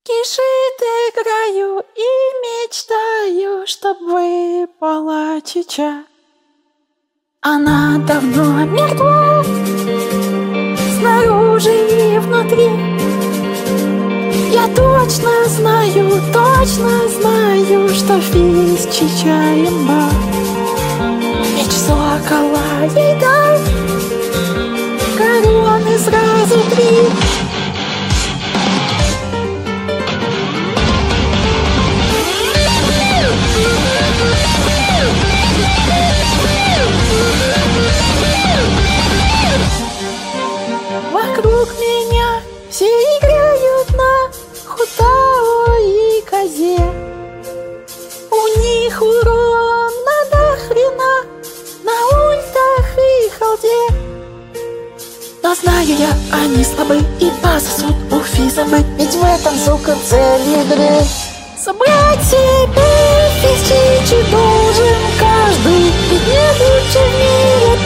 Кишит играю и мечтаю, чтоб выпала чеча. Она давно мертва, снаружи и внутри. Я точно знаю, что физ чеча имба. Меч сокола ей дай, короны сразу 3. Вокруг меня все играют на хутао и козе. У них урон до хрена на ультах и халде. Но знаю я, они слабы и пососут у физа быть. Ведь в этом, сука, цель игры. Собрать себе физчичи должен каждый. Ведь нет лучше в мире